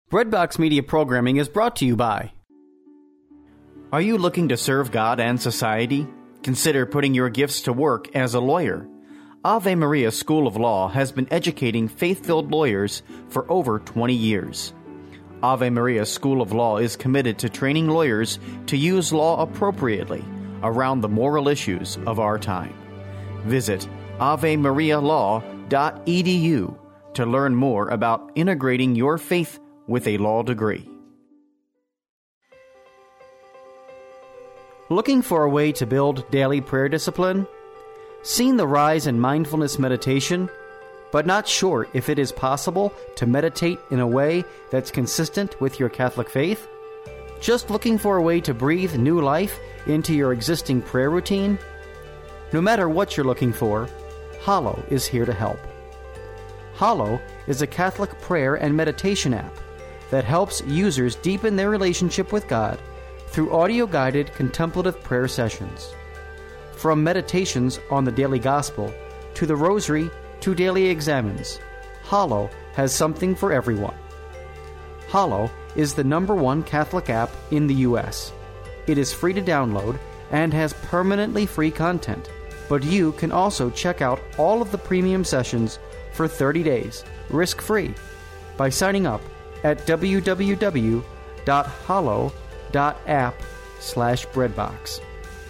Breadbox Media programming is brought to you by... Are you looking to serve God and society? Consider putting your gifts to work as a lawyer. Ave Maria School of Law has been educating faith-filled lawyers for over 20 years. Ave Maria School of Law is committed to training lawyers to use law appropriately around the moral issues of our time. Visit avemarialaw.edu to learn more about integrating your faith with a law degree. Looking for a way to build daily prayer discipline? Seen the rise in mindfulness meditation, but not sure if it is possible to meditate in a way that's consistent with your Catholic faith? Just looking for a way to breathe new life into your existing prayer routine? No matter what you're looking for, Hallow is here to help. Hallow is a Catholic prayer and meditation app that helps users deepen their relationship with God through audio-guided contemplative prayer sessions. From meditations on the daily gospel to the rosary to daily examines, Hallow has something for everyone. Hallow is the #1 Catholic app in the U.S. It is free to download and has permanently free content, but you can also check out all of the premium sessions for 30 days, risk-free, by signing up at www.hallow.app/breadbox.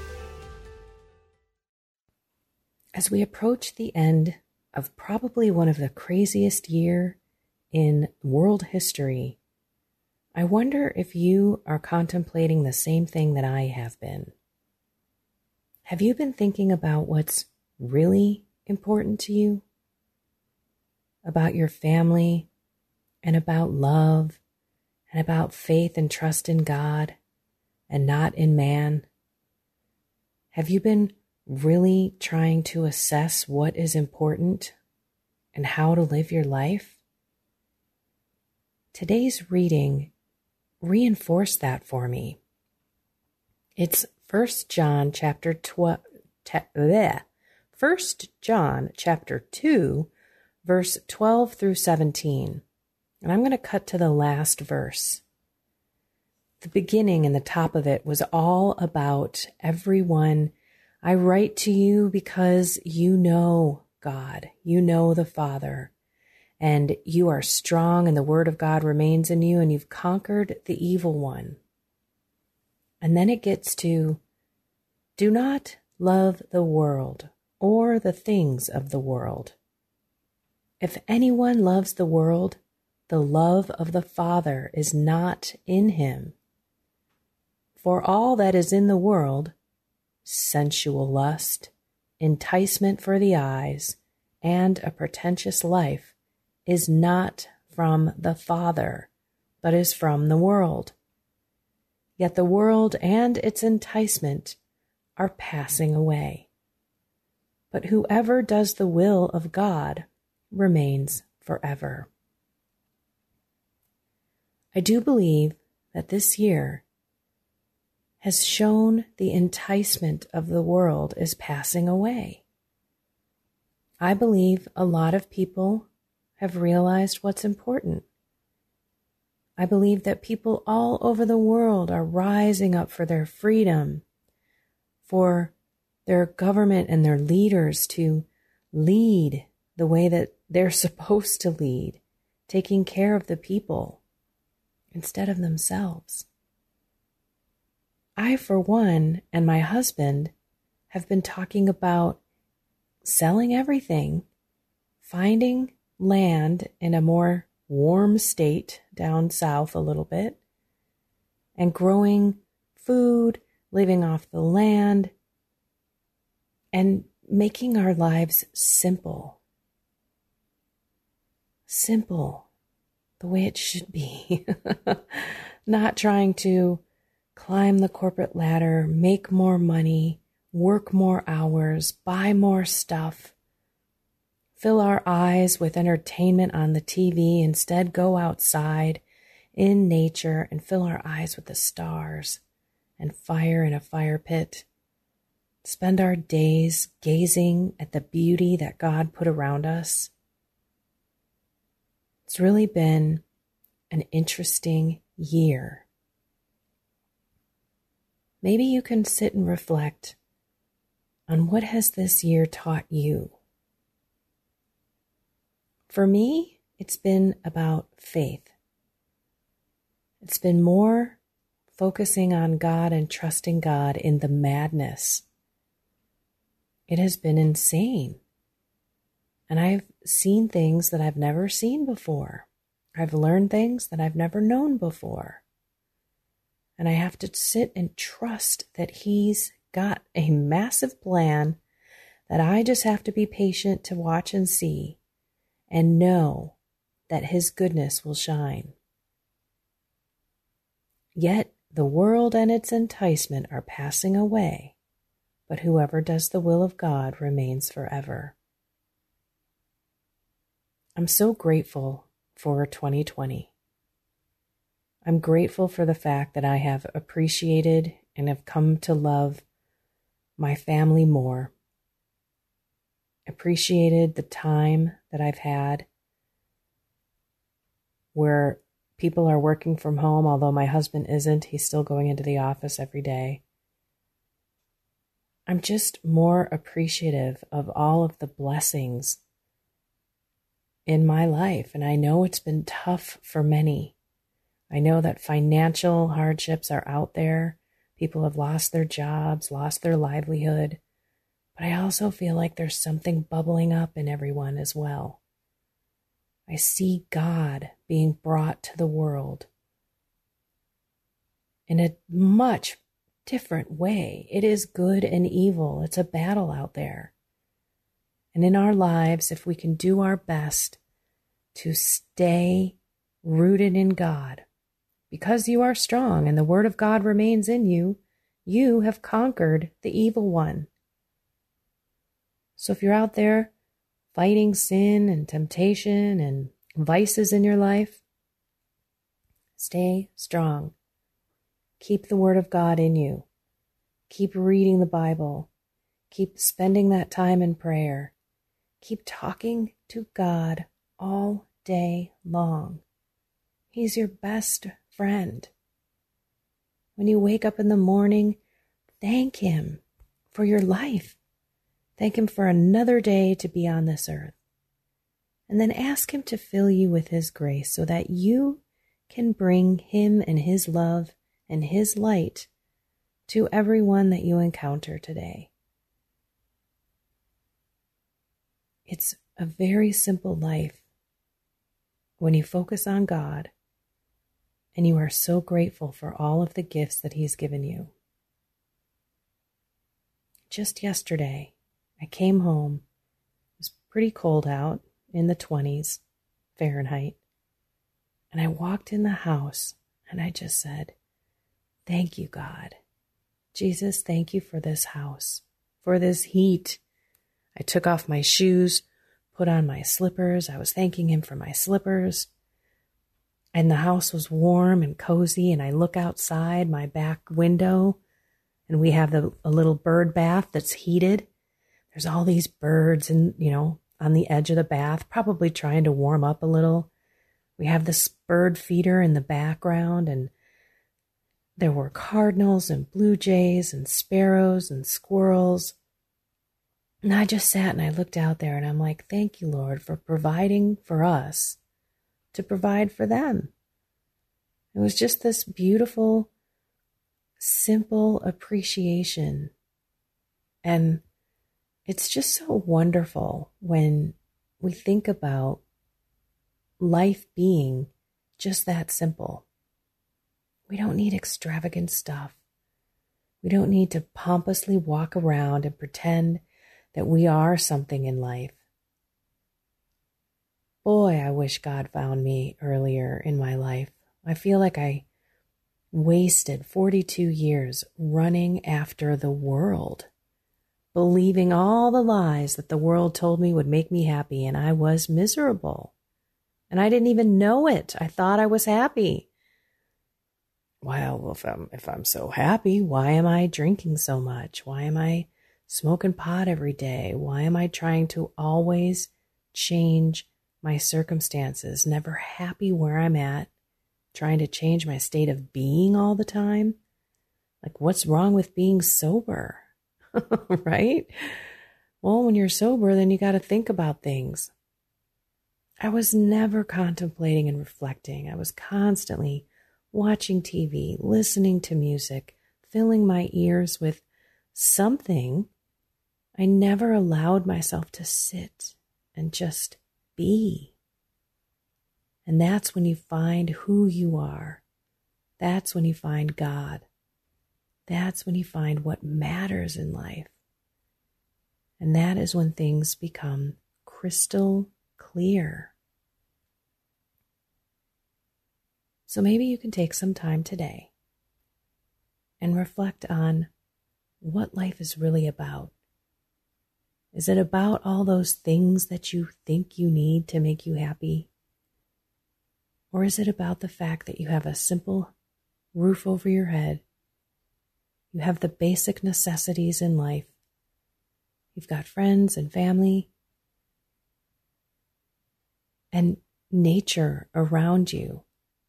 As we approach the end of probably one of the craziest year in world history, I wonder if you are contemplating the same thing that I have been. Have you been thinking about what's really important to you? About your family, and about love, and about faith and trust in God, and not in man? Have you been really trying to assess what is important and how to live your life? Today's reading reinforced that for me. It's 1 John chapter 2, verse 12 through 17. And I'm going to cut to the last verse. The beginning and the top of it was all about everyone. I write to you because you know God, you know the Father, and you are strong and the word of God remains in you and you've conquered the evil one. And then it gets to, do not love the world or the things of the world. If anyone loves the world, the love of the Father is not in him. For all that is in the world, sensual lust, enticement for the eyes, and a pretentious life, is not from the Father, but is from the world. Yet the world and its enticement are passing away. But whoever does the will of God remains forever. I do believe that this year has shown the enticement of the world is passing away. I believe a lot of people have realized what's important. I believe that people all over the world are rising up for their freedom, for their government and their leaders to lead the way that they're supposed to lead, taking care of the people instead of themselves. I, for one, and my husband have been talking about selling everything, finding land in a more warm state down south a little bit, and growing food, living off the land, and making our lives simple. Simple, the way it should be. Not trying to climb the corporate ladder, make more money, work more hours, buy more stuff, fill our eyes with entertainment on the TV, instead go outside in nature and fill our eyes with the stars and fire in a fire pit. Spend our days gazing at the beauty that God put around us. It's really been an interesting year. Maybe you can sit and reflect on what has this year taught you. For me, it's been about faith. It's been more focusing on God and trusting God in the madness. It has been insane. And I've seen things that I've never seen before. I've learned things that I've never known before. And I have to sit and trust that He's got a massive plan that I just have to be patient to watch and see and know that His goodness will shine. Yet the world and its enticement are passing away, but whoever does the will of God remains forever. I'm so grateful for 2020. I'm grateful for the fact that I have appreciated and have come to love my family more. Appreciated the time that I've had where people are working from home, although my husband isn't. He's still going into the office every day. I'm just more appreciative of all of the blessings in my life. And I know it's been tough for many. I know that financial hardships are out there. People have lost their jobs, lost their livelihood. But I also feel like there's something bubbling up in everyone as well. I see God being brought to the world in a much different way. It is good and evil. It's a battle out there. And in our lives, if we can do our best to stay rooted in God, because you are strong and the word of God remains in you, you have conquered the evil one. So if you're out there fighting sin and temptation and vices in your life, stay strong. Keep the word of God in you. Keep reading the Bible. Keep spending that time in prayer. Keep talking to God all day long. He's your best friend. When you wake up in the morning, thank Him for your life. Thank Him for another day to be on this earth. And then ask Him to fill you with His grace so that you can bring Him and His love and His light to everyone that you encounter today. It's a very simple life when you focus on God and you are so grateful for all of the gifts that He's given you. Just yesterday, I came home. It was pretty cold out, in the 20s Fahrenheit. And I walked in the house and I just said, thank you, God. Jesus, thank you for this house, for this heat. I took off my shoes, put on my slippers. I was thanking Him for my slippers. And the house was warm and cozy. And I look outside my back window and we have a little bird bath that's heated. There's all these birds and, on the edge of the bath, probably trying to warm up a little. We have this bird feeder in the background, and there were cardinals and blue jays and sparrows and squirrels. And I just sat and I looked out there and I'm like, thank you, Lord, for providing for us to provide for them. It was just this beautiful, simple appreciation. And it's just so wonderful when we think about life being just that simple. We don't need extravagant stuff. We don't need to pompously walk around and pretend that we are something in life. Boy, I wish God found me earlier in my life. I feel like I wasted 42 years running after the world, believing all the lies that the world told me would make me happy, and I was miserable. And I didn't even know it. I thought I was happy. Well, if I'm so happy, why am I drinking so much? Why am I smoking pot every day? Why am I trying to always change my circumstances? Never happy where I'm at, trying to change my state of being all the time. Like, what's wrong with being sober? Right? Well, when you're sober, then you got to think about things. I was never contemplating and reflecting. I was constantly watching TV, listening to music, filling my ears with something. I never allowed myself to sit and just be. And that's when you find who you are. That's when you find God. That's when you find what matters in life. And that is when things become crystal clear. So maybe you can take some time today and reflect on what life is really about. Is it about all those things that you think you need to make you happy? Or is it about the fact that you have a simple roof over your head? You have the basic necessities in life. You've got friends and family and nature around you.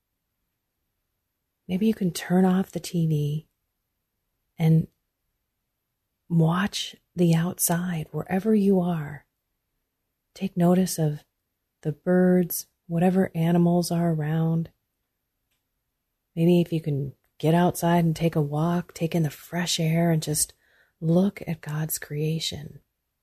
Maybe you can turn off the TV and watch the outside wherever you are. Take notice of the birds, whatever animals are around. Maybe if you can get outside and take a walk, take in the fresh air and just look at God's creation.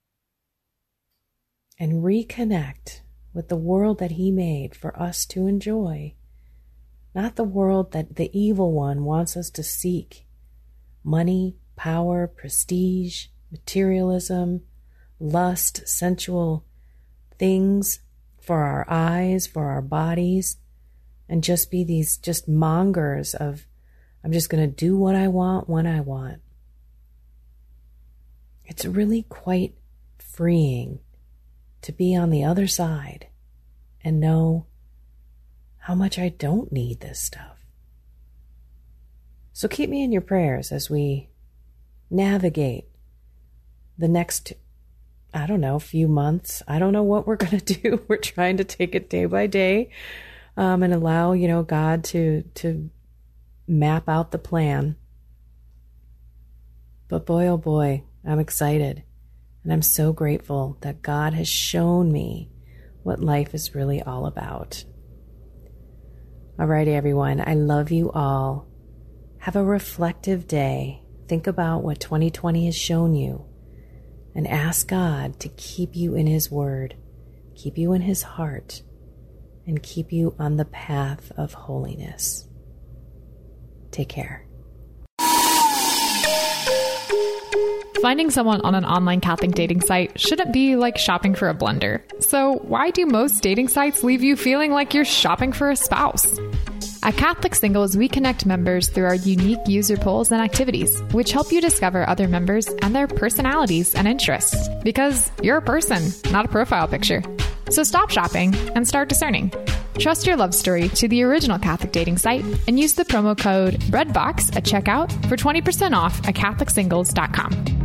And reconnect with the world that He made for us to enjoy. Not the world that the evil one wants us to seek. Money, power, prestige, materialism, lust, sensual things for our eyes, for our bodies, and just be these just mongers of, I'm just going to do what I want when I want. It's really quite freeing to be on the other side and know how much I don't need this stuff. So keep me in your prayers as we navigate the next, few months. I don't know what we're going to do. We're trying to take it day by day and allow, God to map out the plan. But boy, oh boy, I'm excited. And I'm so grateful that God has shown me what life is really all about. Alrighty, everyone. I love you all. Have a reflective day. Think about what 2020 has shown you and ask God to keep you in His Word, keep you in His heart, and keep you on the path of holiness. Take care. Finding someone on an online Catholic dating site shouldn't be like shopping for a blender. So why do most dating sites leave you feeling like you're shopping for a spouse? At Catholic Singles, we connect members through our unique user polls and activities, which help you discover other members and their personalities and interests. Because you're a person, not a profile picture. So stop shopping and start discerning. Trust your love story to the original Catholic dating site and use the promo code REDBOX at checkout for 20% off at CatholicSingles.com.